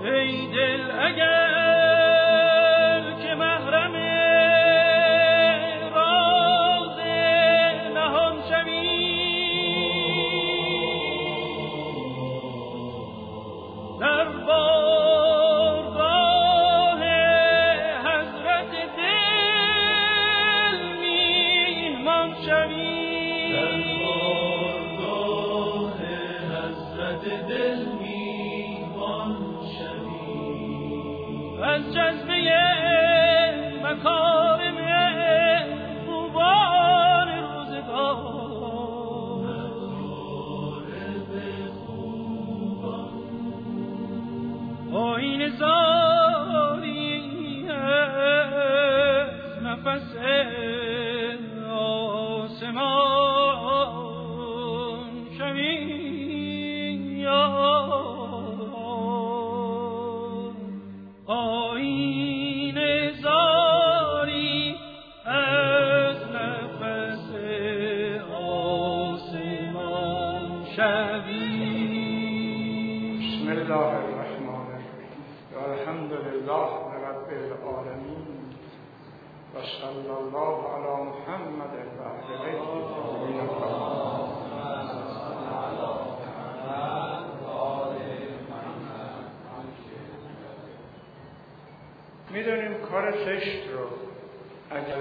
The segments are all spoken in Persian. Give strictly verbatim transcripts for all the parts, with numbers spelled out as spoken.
ای دل اگر که محرم راز نهان شوی، در بارگاه حضرت دل میهمان شوی، در بارگاه حضرت دل میهمان شوی، از جذبه مکارم خوبان روزگار، آیین زاری از نفس آسمان شوی، آیین زاری از نفس آسمان شوی. بسم الله الرحمن الرحیم. الحمد لله رب العالمین و صلی الله علی محمد و آل بیته میدونیم کار زشت رو اگر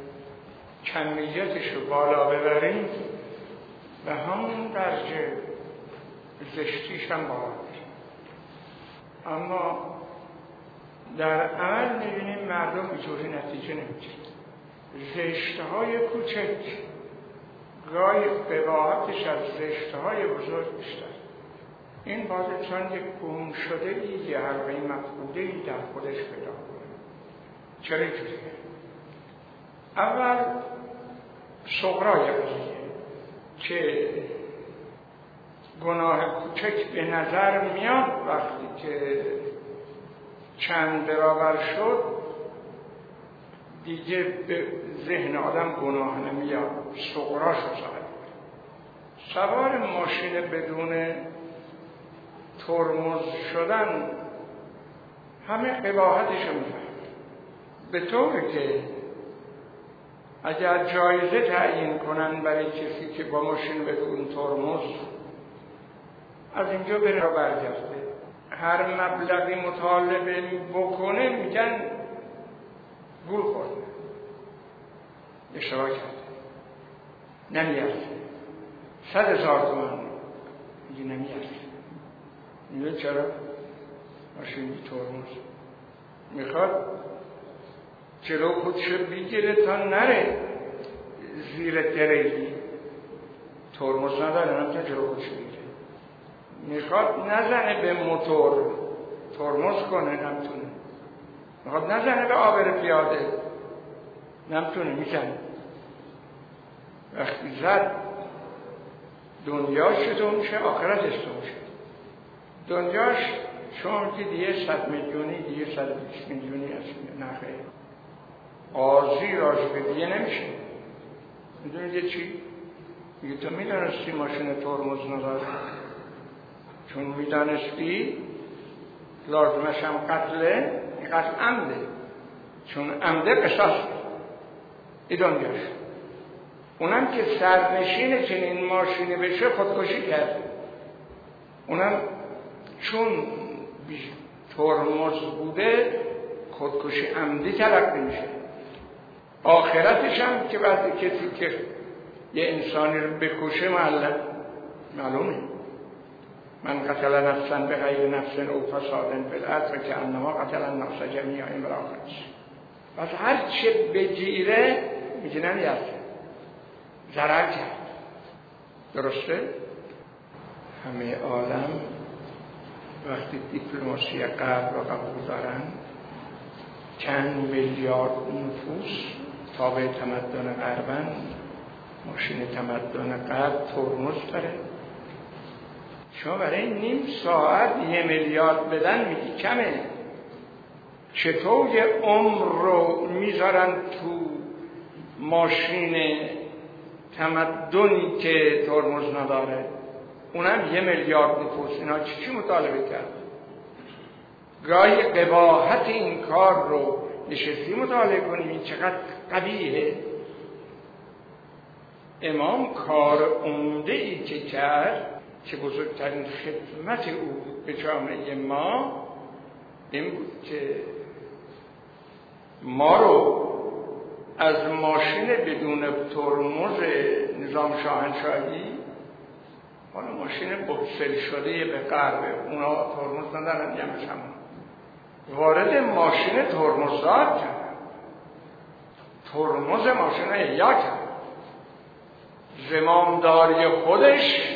کمیتش رو بالا ببریم به همون درجه زشتیش هم بالا میشه، اما در عمل میبینیم مردم اینطوری نتیجه نمیگیرن. زشتهای کوچک گاهی قباحتش از زشتهای بزرگ بیشتر. این باز چون یک گم شده ای، یه حلقه مفقوده ای در خودش پیدا کنه. چرا اینجوریه؟ اول صغرای قضیه که گناه کوچک به نظر میاد وقتی که چند برابر شد دیگه به ذهن آدم گناه نمیاد، صغراش رو ظاهر. سوار ماشین بدون ترمز شدن همه قباحتش رو میفهمه، به طوری که اگر جایزه تعیین کنن برای کسی که با ماشین بدون ترمز از اینجا بره و برگرده، هر مبلغی مطالبه بکنه میگن گول خورده، اشتباه کرده، نمیارزه، صد هزار تومن میگه نمیارزه. میگه چرا؟ ماشین بی ترمز میخواد جلو خودشو بگیره تا نره زیر دریلی، ترمز نداره نمیتونه جلو خودشو بگیره. میخواد نزنه به موتور، ترمز کنه نمیتونه. میخواد نزنه به عابر پیاده، نمیتونه، میزنه. وقتی زد دنیاش چطور میشه، آخرتش چطور میشه. دنیاش شما که دیگه صد میلیونی دیگه صد بیست میلیونی هست، نخیر قاضی راجب دیگه نمیشه. میدونید چی؟ میگه تو میدانستی ماشین ترمز نداره، چون میدانستی لازمش هم قتله، این قتل عمده، چون عمده قصاص ای دنیاش. اونم که سرنشین چنین ماشینی بشه خودکشی کرد، اونم چون ترمز بوده خودکشی عمدی تلقی میشه. آخرتش هم که بعد کسی که یه انسانی رو بکشه معلم معلومه، من قتل نفسا به غیر نفس او فساد فی الارض فکأنما قتل الناس جمیعا این براخرش. پس هر چه بگیره میگه نمیارزه، ضرر کرد. درسته؟ همه عالم وقتی دیپلماسی غرب را قبول دارن، چند میلیارد نفوس تابع تمدن غربن، ماشین تمدن غرب ترمز داره. شما برای نیم ساعت یه میلیارد بدن میگی کمه، چطور یه عمر رو میذارن تو ماشین تمدنی که ترمز نداره، اونم یه میلیارد نفوس. اینا چی چی مطالبه کرد؟ گاهی قباحت این کار رو نشستی مطالعه کنیم این چقدر قبیحه. امام کار عمده ای که کرد که بزرگترین خدمت او به جامعه ما این بود که ما رو از ماشین بدون ترمز نظام شاهنشاهی، حالا ماشین بکسل شده به غرب، اونا ترمز ندارن جمعش هم، وارد ماشین ترمزدار کرد، ترمز ماشین احیا کرد، زمامداری خودش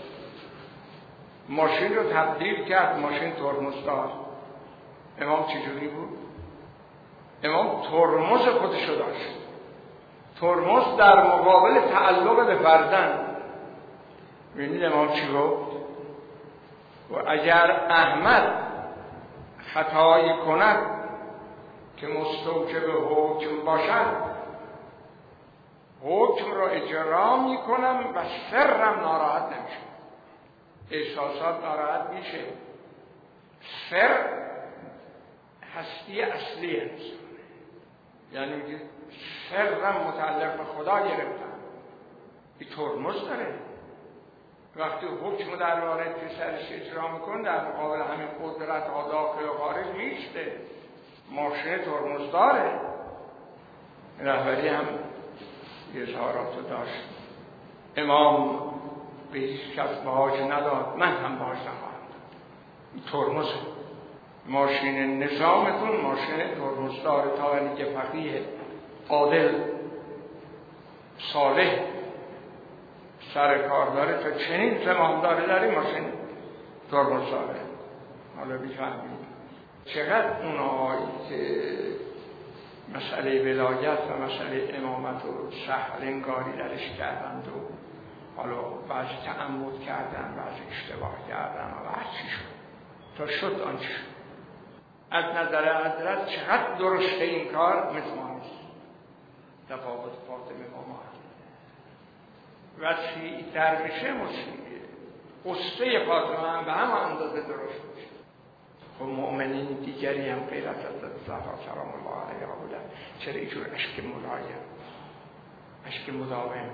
ماشین رو تبدیل کرد ماشین ترمزدار. امام چجوری بود؟ امام ترمز خودش رو داشت. ترمز در مقابل تعلق به فرزند. ببینید امام چی گفت؟ و اگر احمد خطایی کند که مستوجب حکم باشد، حکم را اجرا می کنم و سرم ناراحت نمیشه. احساسات ناراحت میشه. سر هستی اصلی انسان، یعنی میگه سرم متعلق به خدا گرفتم. این ترمز داره. وقتی حکم در وارد که سرش اجرا میکن در مقابل همین قدرت ها داخل و خارج میشته. ماشین ترمز داره. رهبری هم اظهاراتو داشت. امام به هیچ کس باج نداد، من هم باج نخواهم داد. این ترمز ماشین نظامتون ماشین ترمزدار تا اینکه فقیه عادل صالح سر کار داره تا چنین زمان داره داری ماشین ترمزداره. حالا بیفهمید چقدر اونهایی که مسئله ولایت و مسئله امامت و سهل انگاری درش کردند و حالا بعضی تعمد کردن بعضی اشتباه کردن و بعض چی شد تا شد آنچه شد. از نظر حضرت چقدر درسته این کار مثل ما نیست. تفاوت فاطمه با ما وسیع تر میشه مسیحیه. قصه فاطمه هم به هم اندازه درست میشه. خب مؤمنین دیگری هم غیر از حضرت زهرا سلام الله علیها بودن. چرا اینجور عشق ملایم عشق مداوم؟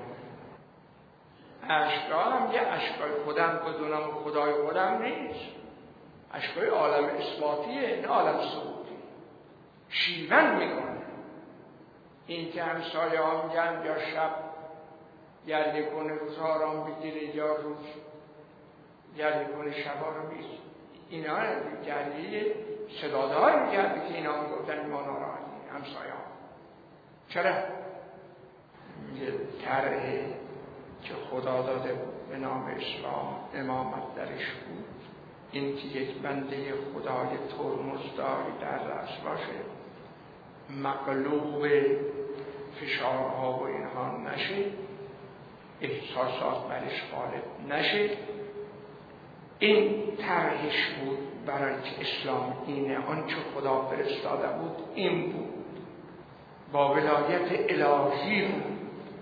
عشقا هم یه عشقای خودم بدونم و خدای خودم نیست. عشقای عالم اثباتیه نه عالم ثبوتی. شیون میکنه. این که همسایه ها میگن یا شب گریه کنه روزها را بگیره یا روز گریه کنه شبها رو بگیره. اینا گریه صدادار میکرده که اینا میگفتن ما ناراحتی همسایه ها. چرا؟ یه طرحی که خدا داده به نام اسلام امامت درش بود، این که یک بنده خدای ترمزداری در رأس باشه، مغلوب فشارها و اینها نشه، احساسات برش غالب نشه. این طرحش بود برای که اسلام اینه، آنچه خدا فرستاده بود این بود، با ولایت الهی بود.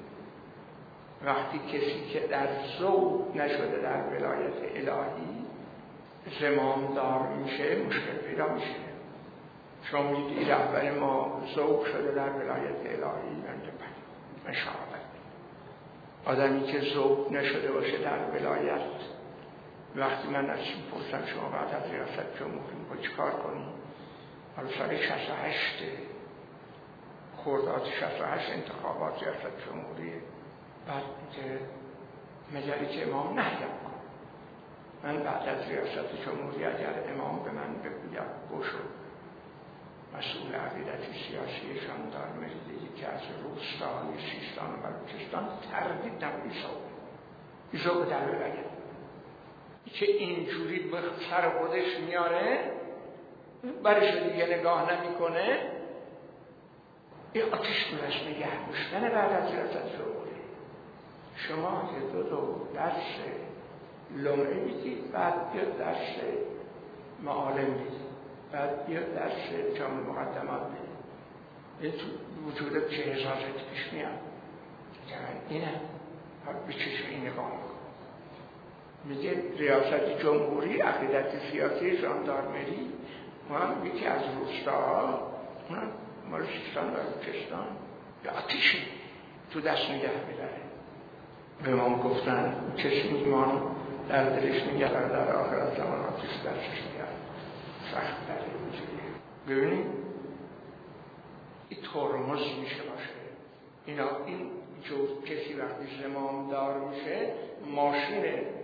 وقتی کسی که در ذوق نشده در ولایت الهی زمامدار میشه مشکل پیدا میشه. شما میدید رهبر ما ذوق شده در ولایت الهی بنده بله مشابه. آدمی که ذوق نشده باشه در ولایت، وقتی من از این پرسم شما بعد از ریاست جمهوری میخوای چی کار کنیم؟ حالا سال شصت و هشت خرداد شصت و هشت انتخابات ریاست جمهوری، بعد که مجلس امام نهیم کن. من بعد از ریاست جمهوری اگر امام به من بگوید بشو مسئول عقیدتی سیاسی ژاندارمری که از روستای سیستان و بلوچستان تردید نبود ایسا به در بگید که اینجوری به سر خودش میاره برش دیگه نگاه نمی کنه. این آتش دورش نگه داشتن بعد از ریاست جمهوری. شما که دو دو درس لمعه میدید، بعد بیاد درس معالم میدید، بعد بیاد درس جامع مقدمات میدید. این تو وجود چه هزارتی پیش میاد. اینه به چشم این نگاه میکن. میگه ریاست جمهوری عقیدت سیاسی ژاندارمری ما هم یکی از روستاها اونم مال سیستان و بلوچستان یا آتیشی تو دست نگه می‌داره. به ما گفتن کسی ایمان در دلش نگه در آخرت زمان آتیش درشش نگه سخت داره اینجوری. ببینید این ترمز میشه باشه اینا. این جو کسی وقتی زمامدار میشه ماشین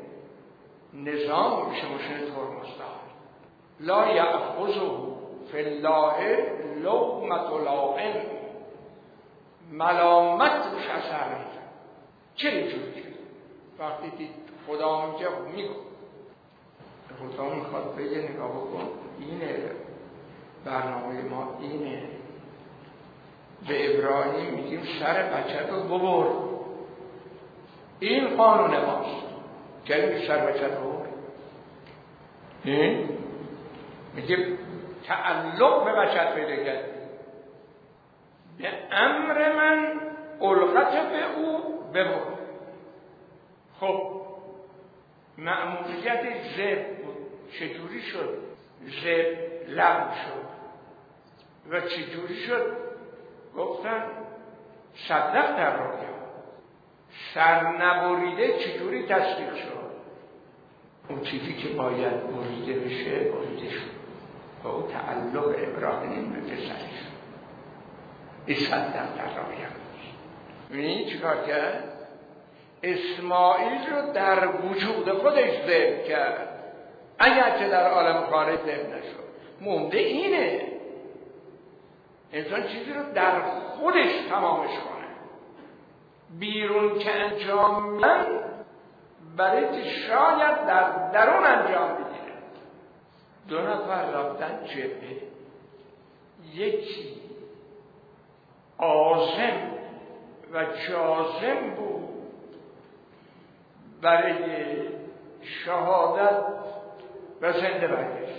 نظام میشه ماشین ترمزدار. لا یأخذه فی الله لومة لائم، ملامت روش اثر میکنه. چه اینجوری شد؟ وقتی دید خدا میگه میگو خدا میخواد بگه نگاه بکن اینه برنامه ما، اینه به ابراهیم میگیم سر بچه رو ببر، این قانون ماست. چرا سر بچه رو ببر؟ این میگه تعلق به بچه پیدا کرد، به امر من القت به او ببر. خب مأموریت زب بود، چجوری شد؟ زب لغو شد و چجوری شد؟ گفتن صدق در رویا، سرنبریده چجوری تصدیق شد؟ اون چیزی که باید بریده بشه بریده شد و اون تعلق ابراهیم به پسرش شد. این صدق در رویا. می‌بینی چیکار کرد؟ اسماعیل رو در وجود خودش ذبح کرد، اگرچه در عالم خارج ذبح نشد. مونده اینه انسان چیزی رو در خودش تمامش کنه، بیرون که انجام میدن برای که شاید در درون انجام بگیره. دو نفر رفتن جبهه، یکی عازم و جازم بود برای شهادت و زنده برگشت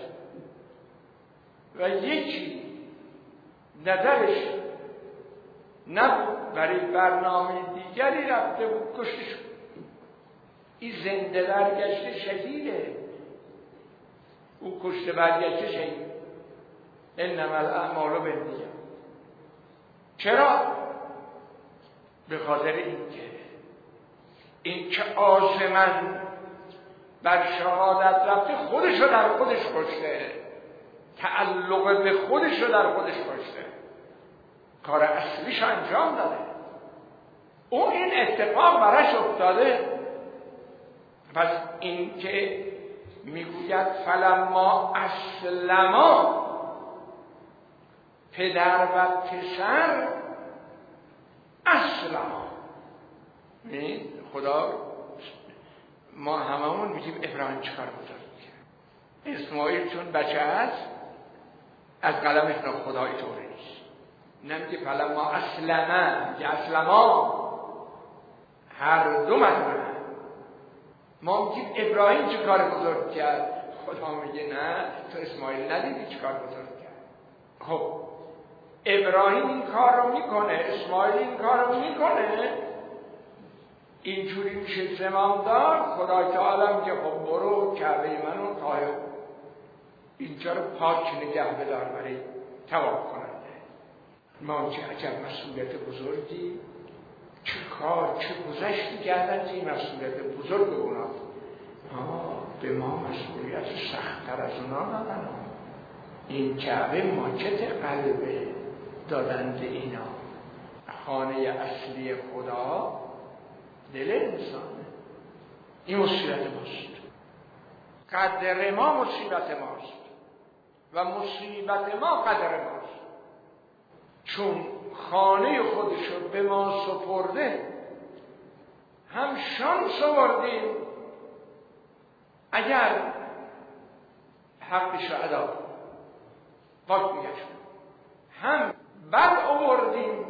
و یکی نظرش نبود، برای برنامه دیگری رفته بود کشته شد. این زنده برگشته شهیده، او کشته برگشته شهید. انما الاعمال بالنیات. چرا؟ به خاطر اینکه این که عازمن بر شهادت رفته خودش رو در خودش کشته، تعلق به خودش رو در خودش کشته، کار اصلیش انجام داده. اون این اتفاق براش افتاده. پس این که میگوید فلما اسلما، پدر و پسر اسلما. خدا ما هممون میگیم ابراهیم چکار بزرگ کرد. اسماعیل چون بچه هست از قلم احنا خدای طوری نیست، نمیگه فلما اسلما، میگه اسلما، هر دو مدونه. ما میگیم ابراهیم چه کار بزرگ کرد، خدا میگه نه تو اسماعیل ندیدی چه کار بزرگ کرد. خب ابراهیم این کار رو میکنه، اسماعیل این کار رو میکنه، اینجوری میشه زمامدار. خدا تعالی میگه خب برو کعبه منو طاهر، اینجا رو پاک نگه بدار برای طواف کننده. ما چه عجب مسئولیت بزرگی، چه کار چه گذشتی کردن این مسئولیت بزرگ اونا. به ما مسئولیت سخت‌تر از اونا دادن. این کعبه ماکت قلبه دادند اینا. خانه اصلی خدا دل انسانه. این مصیبت ماست، قدر ما مصیبت ماست و مصیبت ما قدر ماست. چون خانه خودشو به ما سپرده، هم شانس آوردیم اگر حقش رو ادا پاک میگشت، هم بد آوردیم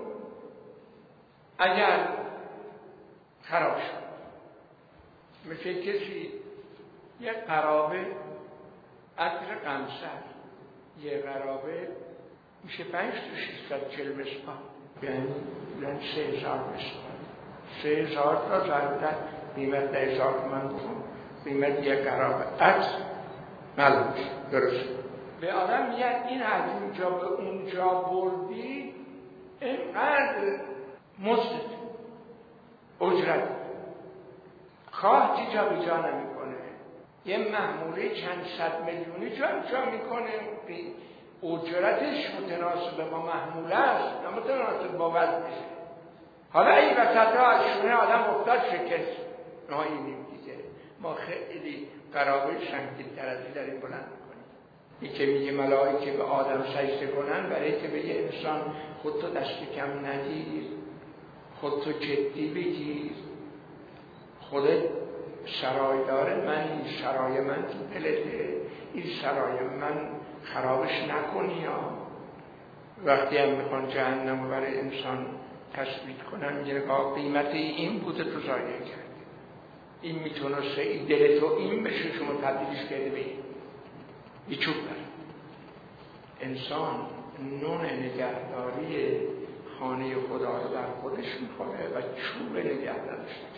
اگر خراب شد. مثل کسی یک قرابه عطر قمصر، یک قرابه میشه پنج تا شیصد چل مسپا، یعنی سه هزار مسپا. سه هزار تا ضربتن قیمت ده هزار تومن بکن، قیمت یک قرابه عطر معلوم درست. به آدم میگن این از اینجا به اونجا بردی اینقدر مزد اجرت خواه چی جا به جا نمیکنه. یه محموله چند صد میلیونی جا جا میکنه، اجرتش متناسب با محموله است نه متناسب با وزنشه. حالا این وسط ها از شونه آدم افتاد شکست نایینیم دیگه. ما خیلی قرابه سنگین تر از این داریم بلند میکنیم. این که میگه ملائکه به آدم سجده کنن برای که به یه انسان خودتو دست کم نگیر، خودتو جدی بگیر، خودت سرایدار من، این سرای من تو دلته، این سرای من خرابش نکنی. یا وقتی هم میخوان جهنم برای انسان تثبیت کنن میگه قیمت این بوده تو ضایع کرد، این میتونسته این دل تو این بشه شما تبدیلش کرده به این بیچوب بر. انسان نون نگهداری خانه خدا رو در خودش میخوره و چوب نگه نداشتش.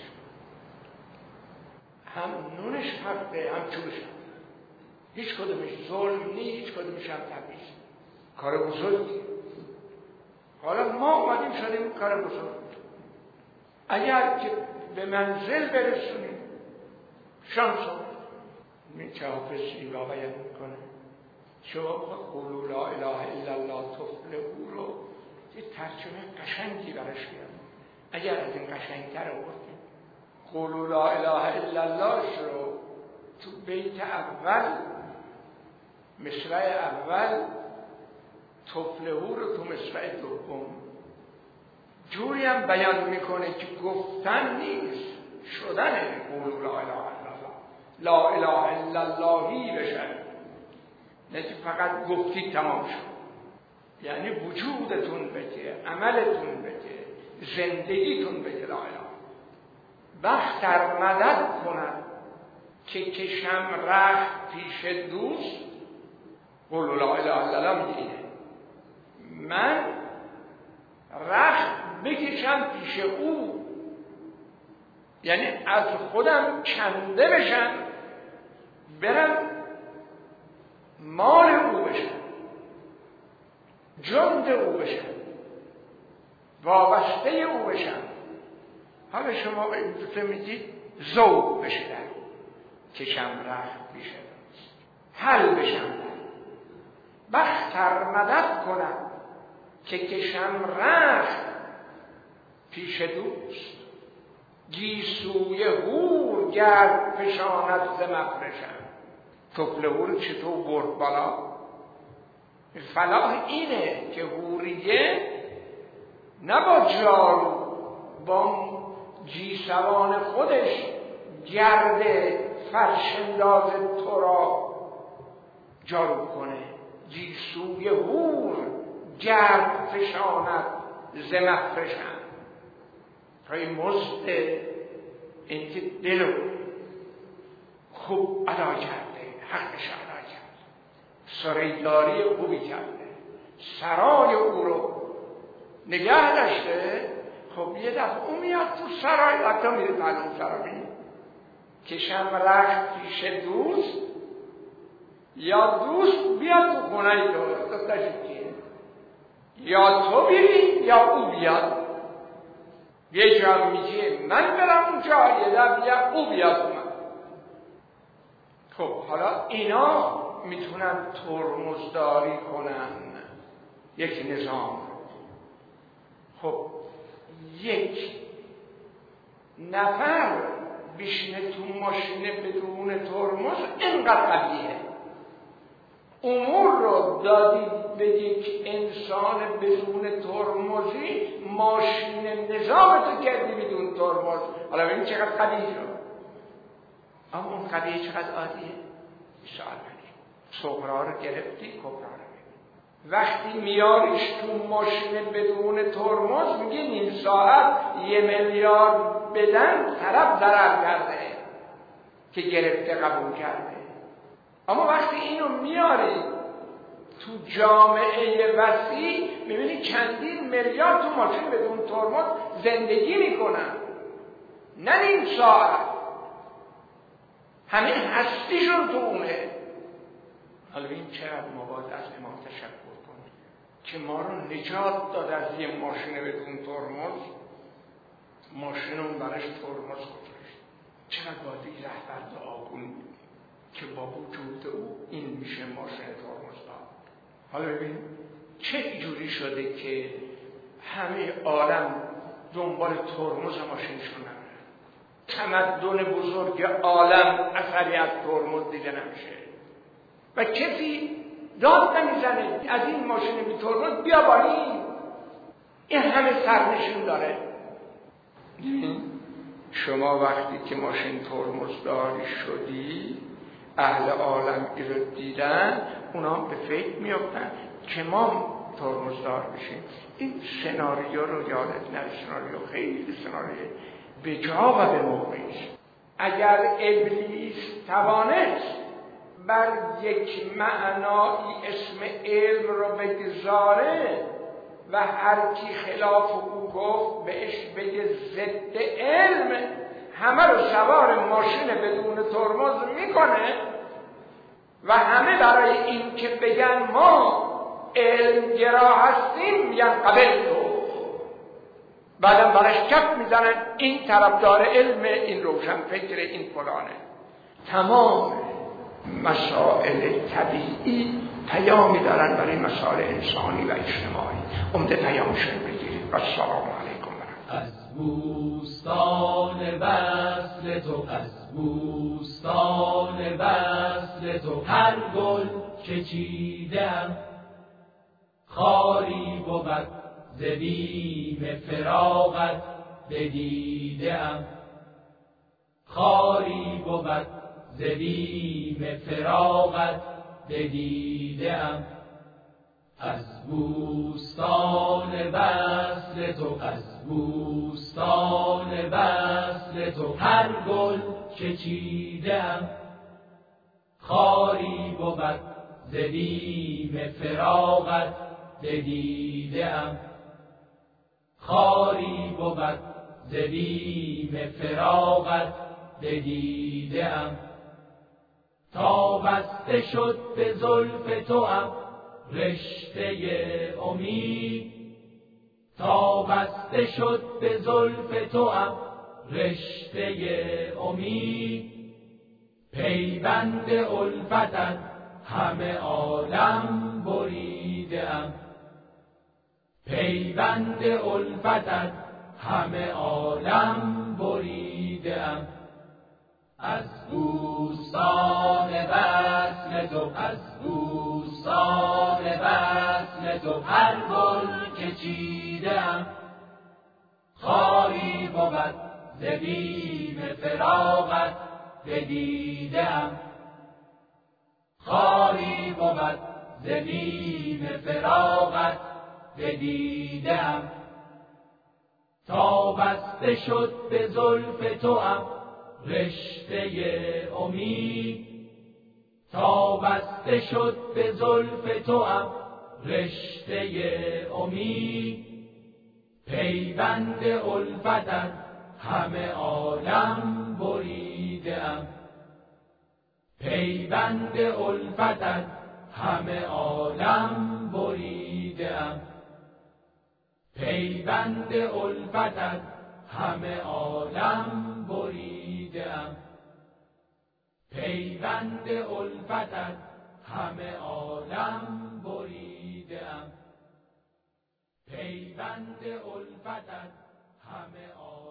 هم نونش حقه هم چوبش حقه. هیچ کدومش ظلم نیست، هیچ کدومش هم تمیز. کار بزرگی. حالا ما اومدیم شدیم کار بزرگ. اگر که به منزل برسونیم شانس رو این که حافظ زیبا بیان میکنه شما قولوا لا اله الا الله تفلحوا رو یه ترجمه قشنگی براش بیارم. اگر از این قشنگتر آوردیم قولوا لا اله الا الله رو تو بیت اول مصرع اول، تفلحوا رو تو مصرع دوم جوری هم بیان میکنه که گفتن نیست، شدنه. قولوا لا اله الا الله، لا اله الا اللهی بشن، نه که فقط گفتی تمام شد. یعنی وجودتون بگه، عملتون بگه، زندگیتون بگه لا اله. وقت در مدد کنن که کشم رخت پیش دوست. قولوا لا اله الا الله میگه من رخت بکشم پیش او، یعنی از خودم کنده بشم برم مال او بشم، جند او بشم، وابسته او بشم. حالا شما به این دوتا میگید ذوق بشه در کشم رخت پیش دوست، حل بشم در بختر مدد کنم که کشم رخت پیش دوست. گیسوی هور گرد فشاند ز مفرشم. تفلحوا رو چطور برد بالا؟ فلاح اینه که هوریه نه با جارو، با گیسوان خودش گرد فرشنداز تو را جارو کنه. گیسوی هور گرد فشاند ز مفرشم. پای مزد این که دلو خوب ادا کرده، حقش ادا کرده، سرایداری خوبی کرده، سرای او رو نگه داشته. خب یه دفعه اون میاد تو سرای، حتی میره معلوم سرایی کشم رخت پیش دوست، یا دوست بیاد تو خونه تو دستش کیه، یا تو بیری یا او بیاد. یه جا میگه من برم اونجا، یه دفعه میگه او بیاد من. خب حالا اینا میتونن ترمزداری کنن یک نظام. خب یک نفر بشینه تو ماشین بدون ترمز اینقدر قویه. امور رو دادی به یک انسان بدون ترمزی، ماشین نظامتو کردی بدون ترمز. حالا ببین چقدر قوی شد. اما اون قویه چقدر عادیه. سوال کنی صغرا رو گرفتی، کبرا رو ببین. وقتی میاریش تو ماشین بدون ترمز میگه نیم ساعت یه میلیارد بدن طرف ضرر کرده که گرفته قبول کرده. اما وقتی اینو میاری تو جامعه وسیع میبینی چندین میلیارد تو ماشین بدون ترمز زندگی میکنن، نه نیم ساعت، همه هستیشون تو اونه. حالا این چقدر ما باید از امام تشکر کنیم که ما رو نجات داد از یه ماشین بدون ترمز، ماشین اون برش ترمز گذاشت. چقدر باید این رهبر دعا کنیم که با وجود او این میشه ماشین ترمز داد. حالا ببین چه جوری شده که همه عالم دنبال ترمز ماشینشون نمیره. تمدن بزرگ عالم اثری از ترمز دیده نمیشه و کسی داد نمیزنه از این ماشین بی ترمز بیا بالین. این همه سرنشین داره. شما وقتی که ماشین ترمزداری شدی اهل عالم این رو دیدن، اونا به فکر میافتن که ما ترمزدار بشیم. این سناریو رو یادت نره، سناریو خیلی سناریو به جا و به موقعی است. اگر ابلیس توانست بر یک معنایی اسم علم رو بگذاره و هر کی خلاف او گفت بهش بگه ضد علم، همه رو سوار ماشین بدون ترمز میکنه و همه برای این که بگن ما علم گرا هستیم میگن قبل تو، بعدم برش کف میزنن این طرفدار علم، این روشن فکر، این فلانه. تمام مسائل طبیعی پیامی دارن برای مسائل انسانی و اجتماعی. عمده پیامشون بگیرید. السلام علیکم. از بوستان وصل تو، از بوستان وصل تو هر گل که چیدم خاری بود ز بیم فراقت بدیدم، خاری بود ز بیم فراقت بدیدم. از بوستان وصل تو، از بوستان وصل تو هر گل که چیدم خاری بود ز بیم فراقت بدیدم، خاری بود ز بیم فراقت بدیدم. تا بسته شد به زلف توام رشته امید، تا بسته شد به زلف توام رشته امید. پیوند الفتت همه عالم بریدم، پیوند الفتت همه عالم بریدم. از بوستان وصل تو، از بوستان وصل تو هر گل که چیدم خاری بود ز بیم فراقت بدیدم، خاری بود ز بیم فراقت بدیدم. تا بسته شد به زلف توام رشته امید، تا بسته شد به زلف توام رشته امید. پیوند الفتت همه عالم بریدم، پیوند الفتت همه عالم بریدم. پیوند الفتت همه عالم بریدم، پیوند الفتت همه عالم بریدم، پیوند الفتت همه عالم